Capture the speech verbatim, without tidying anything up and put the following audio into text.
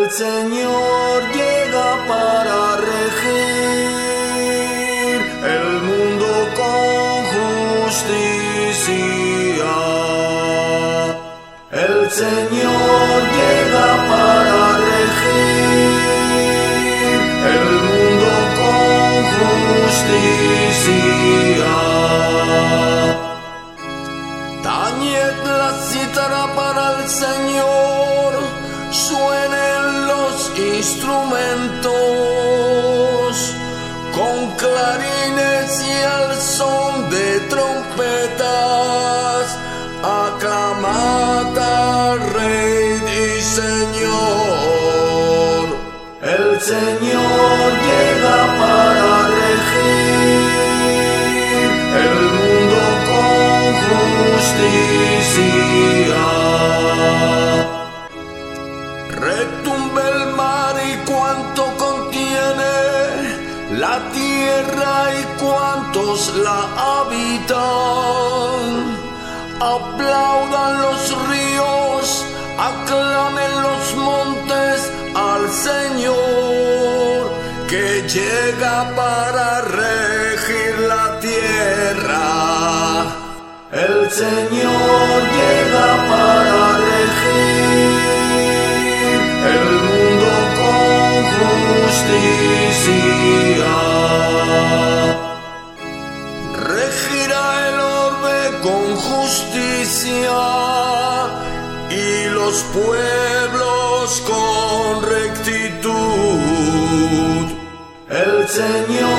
El Señor llega para regir el mundo con justicia. El Señor llega para regir el mundo con justicia. Tañed la cítara para el Señor, suenen los instrumentos, con clarines y al son de trompetas, aclamad al Rey y Señor. El Señor llega para regir el mundo con justicia. Retumbe el mar y cuanto contiene, la tierra y cuantos la habitan. Aplaudan los ríos, aclamen los montes al Señor, que llega para regir la tierra. El Señor llega para regir el mundo con justicia. Regirá el orbe con justicia y los pueblos con rectitud. El Señor